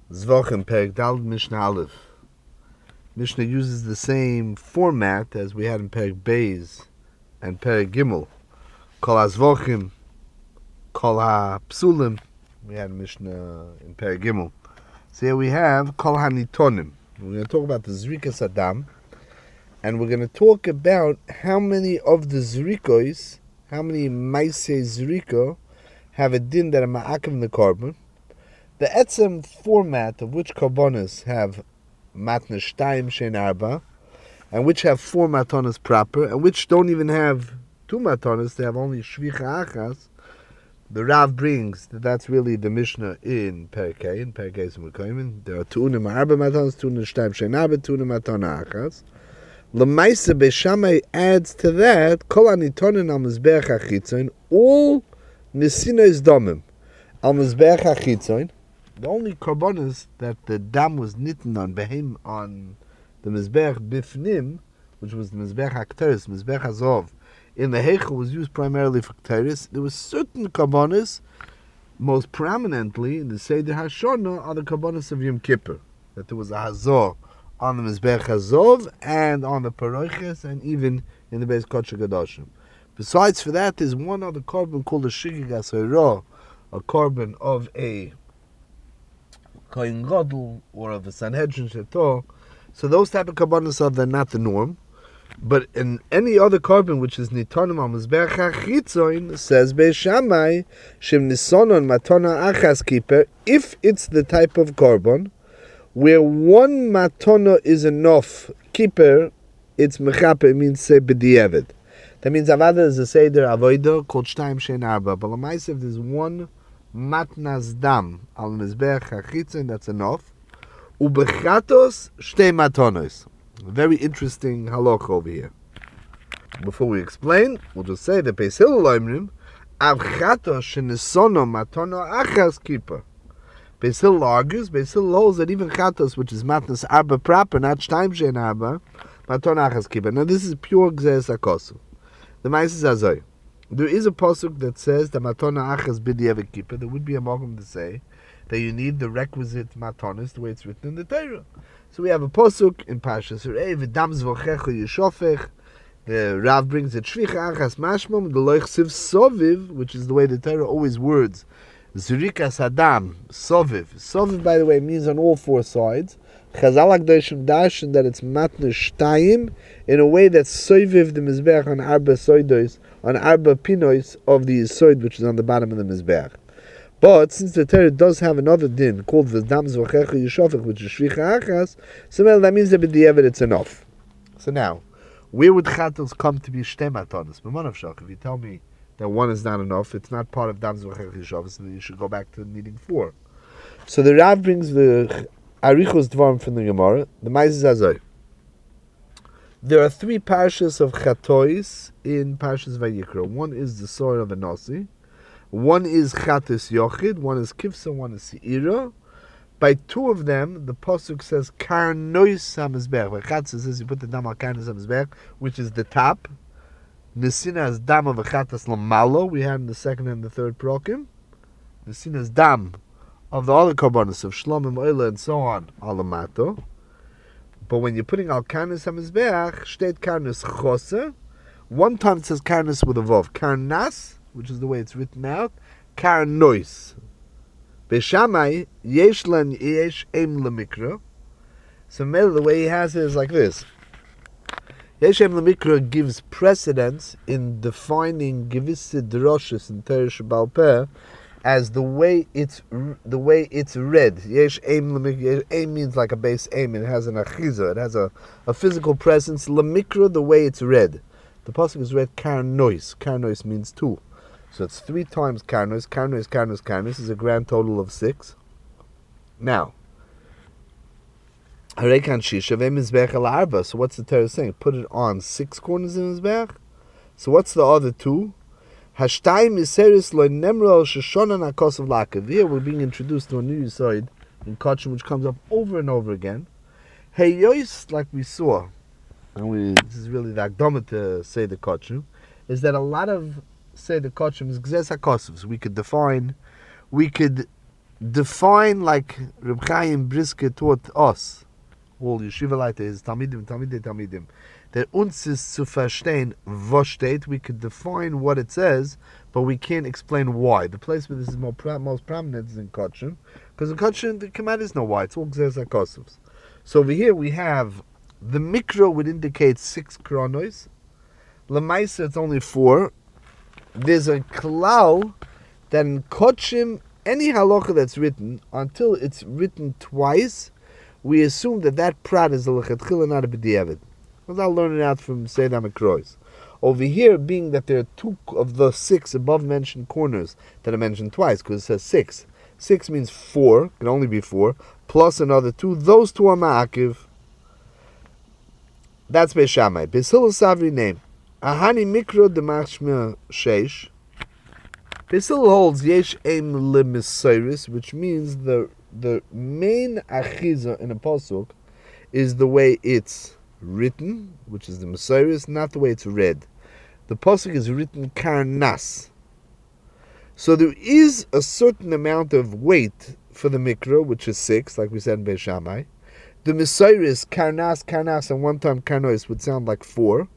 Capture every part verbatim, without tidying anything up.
Zvachim Perek Daled Mishnah Aleph. Mishnah uses the same format as we had in Perek Beis and Perek Gimel. Kol HaZvachim, Kol HaPsulim. We had Mishnah in Perek Gimel. So here we have Kol HaNitonim. We're going to talk about the Zrikas Adam, and we're going to talk about how many of the Zrikos, how many Maisei Zriko have a din that are ma'akim in the carbon. The etzem format of which karbonas have matna shtayim shein arba, and which have four matonas proper, and which don't even have two matonas, they have only shvicha achas. The Rav brings that that's really the Mishnah in Perkei, in Perkei Zimukayim. There are two unim arba matonas, two unim shtayim shein arba, two unim matona achas. L'maisa Beishamai adds to that kol anitonin al mizbeach hachitzon, all nesinos domim al mizbeach hachitzon. The only karbonas that the dam was nitten on behem on the mizbeach bifnim, which was the mizbeach hakteris, mizbeach hazov, in the heichel was used primarily for kteris. There were certain karbonas, most prominently in the Seder Hashona, are the karbonas of Yom Kippur. That there was a hazor on the mizbeach hazov and on the paroiches and even in the Beis Kodesh Kadoshim. Besides for that, there's one other carbon called a shigig asayro, a carbon of a Kohen Gadol or of a Sanhedrin Shetor. So those type of karbonos are they're not the norm. But in any other carbon which is nitonim al mizbeach hachitzon, says Beishamai, shem nisonon matona achas keeper, if it's the type of carbon where one matona is enough keeper, it's mechape, it means say b'diavad. That means avada is a seder avoida called shtayim shein arba. But l'maisiv there's one matnas dam al mizbeach hachitzon, that's enough. Ubechatos shtei matonos. Very interesting halach over here. Before we explain, we'll just say that Beis Hillel loimrim avchatos shenisono matono achas kippur. Beis Hillel argues, Beis Hillel holds that even chatos, which is matnas arba proper, not shtayim shein arba, matono achas kippur. Now this is pure gzeres hakosu. The Ma'aser is azay. There is a pasuk that says that matona achas b'diavad kippur. There would be a makom to say that you need the requisite matonis the way it's written in the Torah. So we have a pasuk in Parshas Re'eh, v'dam zvochecha yishofech. The Rav brings it shvicha achas mashmom the loich siv soviv, which is the way the Torah always words zurikas adam soviv. Soviv, by the way, means on all four sides. Chazal HaKadoshim darshan that it's matna shtayim in a way that's soviv the mizbeach on arba soidos, on arba pinois of the soid which is on the bottom of the mizbeach. But since the Torah does have another din called v'dam zvochecha yishofech, which is shvicha achas, so well, that means that b'diavad it's enough. So now, where would chatos come to be shtei matonos? B'manav shach, if you tell me that one is not enough, it's not part of dam zvochecha yishofech, so then you should go back to needing four. So the Rav brings the arichos dvarim from the Gemara. The Ma'aser is azay. There are three parshas of chatois in Parshas Vayikra. One is the soil of a nasi. One is Chatus Yochid, one is Kifsa, one is Seira. By two of them, the Pasuk says Karnois HaMizbech. By Chatus says you put the dam al Karnois HaMizbech, which is the top. Nesina's dam of a Chatus Lamalo, we had in the second and the third Prokim. Nesina's dam of the other Karbonis of Shlomim, Oila, and so on, Alamato. But when you're putting al Karnois HaMizbech, Shteit Karnois Chose. One time it says Karnois with a Vav. Karnas, which is the way it's written out, Karnois. Beishamai, yesh len yesh em lemikra. So the way he has it is like this. Yesh em lemikra gives precedence in defining gewisse droshes in Torah Sheba'al Peh as the way it's the way it's read. Yesh em lemikra. Em means like a base aim. It has an achiza. It has a, a physical presence. Lemikra, the way it's read. The pasuk is read Karnois. Karnois means two. So it's three times Karnois, Karnois, Karnois, Karnois is a grand total of six. Now, so what's the Torah saying? Put it on six corners in Mizbeach. So what's the other two? Here we're being introduced to a new side in Kachim which comes up over and over again. Heyois, like we saw, and we, this is really the Akdama to say the Kachim, is that a lot of say the Kachim is Gzes HaKosov. We could define, we could define like Reb Chaim Brisker taught us, all Yeshiva Leiter, his Talmidim, Talmidim, Talmidim, that uns is zu verstehen, was steht, we could define what it says, but we can't explain why. The place where this is more pro- most prominent is in Kotchim, because in Kotchim the command is no why, it's all Gzez HaKosovs. So over here we have, the Mikro would indicate six kronos, Lamaisa it's only four. There's a klal that in Kotchim, any halacha that's written, until it's written twice, we assume that that prat is a lechatchila, not a b'diavad. Because I'll learn it out from Seder McCroy's. Over here, being that there are two of the six above-mentioned corners that are mentioned twice, because it says six. Six means four, can only be four, plus another two. Those two are ma'akiv. That's Beis Shammai. Beis Hillel Savri name. Ahani mikro demachshma sheish. Beis Hillel holds yesh aim lemesiris, which means the the main achiza in a pasuk is the way it's written, which is the mesiris, not the way it's read. The pasuk is written karnas. So there is a certain amount of weight for the mikra, which is six, like we said in Beis Shammai. The mesiris, karnas, karnas, and one time karnois would sound like four.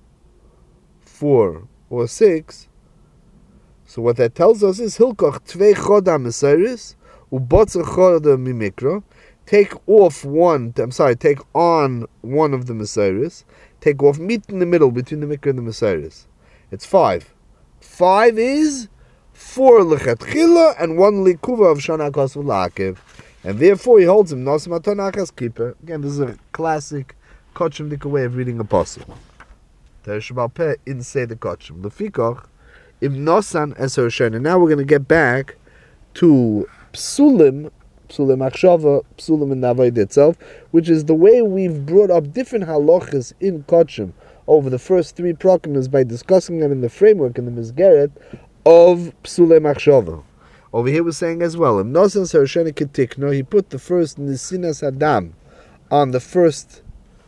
Four or six. So what that tells us is hilkoch tvei choda mesiris ubotzer choda mimikra. Take off one. I'm sorry. Take on one of the mesiris. Take off meet in the middle between the mikra and the mesiris. It's five. Five is four lechatchila and one likuva of shana kosu la'akev, and therefore he holds him nosim atonachas keeper. Again, this is a classic Kotchim Dika way of reading a pasuk. Teresh Baal Peh inside the Kotchim. Lefikach, if Nosan as her shana. Now we're going to get back to Psulim, Psulim Achshava, Psulim in the Avodah itself, which is the way we've brought up different halachas in Kotchim over the first three prokimas by discussing them in the framework, in the Mizgeret, of Psulim Achshava. Over here we're saying as well, if Nosan as her shana ketikno, he put the first Nisinas Adam on the first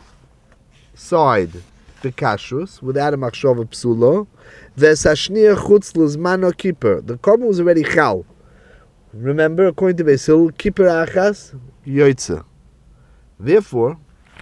side, the kashrus, without a machshava psulo. Vesashniya chutz lizmano kippur. The korban was already chal. Remember, according to Beis Hillel, kippur achas yoytze. Therefore,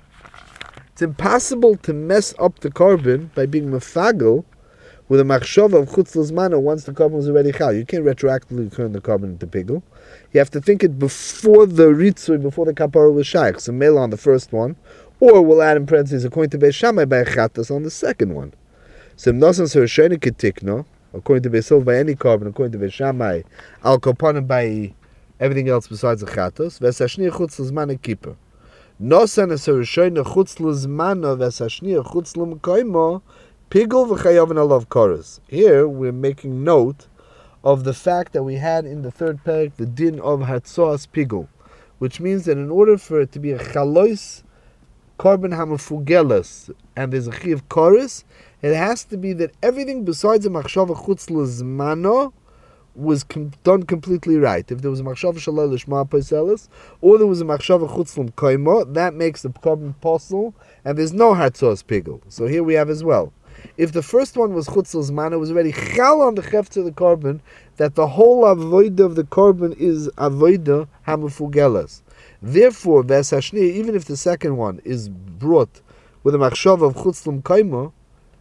it's impossible to mess up the korban by being mefagel with a machshava of chutz lizmano once the korban was already chal. You can't retroactively turn the korban into pigel. You have to think it before the ritzui, before the kapara was shaykh. So mela on the first one, or we'll add in parentheses according to Beis Shammai by chatas on the second one. So Nosan Seresheni Ketikno, according to Beis Hillel by any korban, according to Beis Shammai, Al Kopanim by everything else besides the chatas, Vesashni Chutz Lizman Kippur. Nosan Seresheni Chutz Lizman Vesashni Chutz Limkoimo Pigel v'Chayav and Alav Koros. Here we're making note of the fact that we had in the third parak the din of Hatzoas Pigel, which means that in order for it to be a chalois korban hamafugelas, and there's a chi of chorus, it has to be that everything besides a machshava chutz lezmano was com- done completely right. If there was a machshava shalal lishma poiselis, or there was a machshava chutz l'mkoimo, that makes the korban possible, and there's no hartzos pigel. So here we have as well. If the first one was chutz lezmano, it was already chal on the chefts of the korban, that the whole avoida of the korban is avoida hamafugelas. Therefore, Vesashni, even if the second one is brought with a machshava of chutz l'mkoimo,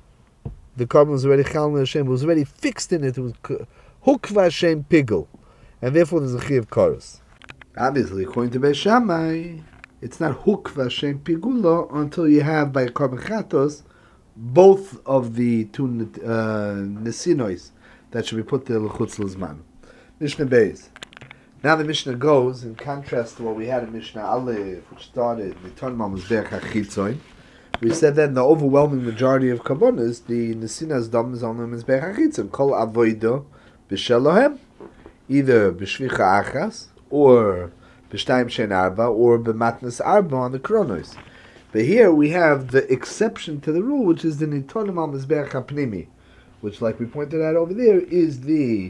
the korban was already chal on Hashem, was already fixed in it, it was hukva Hashem pigel, and therefore there's a chi of chorus. Obviously, according to Beis Shammai, it's not hukva Hashem pigula until you have by korban chatos both of the two uh, nesinois that should be put there l'chutz l'zman. Mishnah Beis. Now the Mishnah goes, in contrast to what we had in Mishnah Aleph, which started with Tonma Mizbeach HaChitzoin. We said that in the overwhelming majority of Kabbonas, the Nesinas Dam is on the Mizbeach HaChitzoin, Kol Avoida B'Shelohem, either B'Shvicha Achas, or B'Shtayim Shen Arba, or B'Matnas Arba on the Kronos. But here we have the exception to the rule, which is the Nitonim Al Mizbeach HaPnimi, which, like we pointed out over there, is the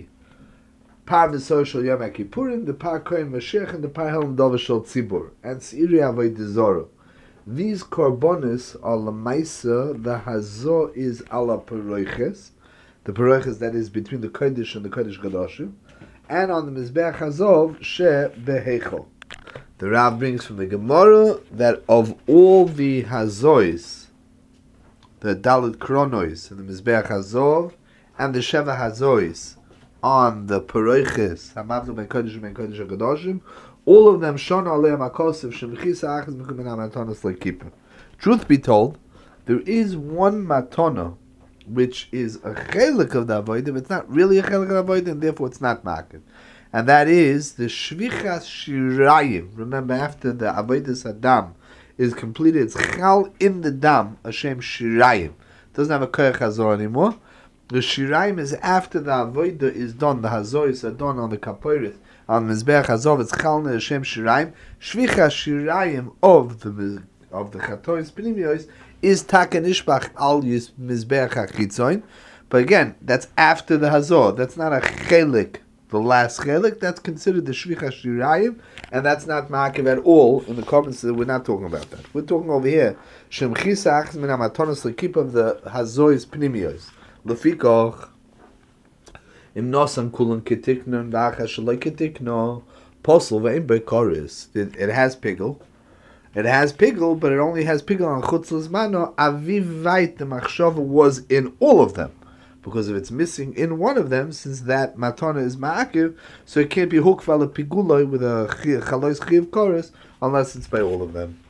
Par V'Soshal Yom HaKippurim, the Par Kohen Mashiach, and the Par Helm Dovashal Tzibur, and Tziri Avodah Zorah. These korbonis are Lamaisa, the Hazo is ala Paroiches, the Paroiches that is between the Kodesh and the Kodesh Gadashim, and on the Mizbeach Hazov she behechol. The Rav brings from the Gemara that of all the Hazois, the Dalit Kronois, and the Mizbeach Hazov, and the Sheva Hazois on the Paroiches, Hamavlu Ben Kodesh Ben Kodesh HaKadoshim, all of them shon aleim hakosef shemchisa achas mekumen hamatonos lekippah. Truth be told, there is one matona which is a chelik of the avodim. It's not really a chelik of the avodim, and therefore it's not makid. And that is the shvichas shirayim. Remember, after the avodas adam is completed, it's chal in the dam, Hashem shirayim. It doesn't have a koyach hazor anymore. The shirayim is after the avodah is done, the hazoris are done on the kaporis, on Mizbeach Hazov, it's chal in Hashem shirayim. Shvichas shirayim of the of the chatois pnimiyos is taka nishbach al yis Mizbeach HaChitzoin. But again, that's after the hazor. That's not a chelik. The last chelik, that's considered the shvicha shirayim, and that's not ma'akev at all. In the comments, we're not talking about that. We're talking over here, shemchisa achas min hamatonos lekip of the hazois pnimiyos. Lefikoch, im nosan kulan ketiknon v'achas shaloi ketikno posel ve'im bekoris. It has pigel. It has pigel, but it only has pigel on chutz l'zmano. Aviv vayt, the machshava was in all of them. Because if it's missing in one of them, since that matana is ma'akiv, so it can't be hukval a piguloi with a chalois chiv chorus unless it's by all of them.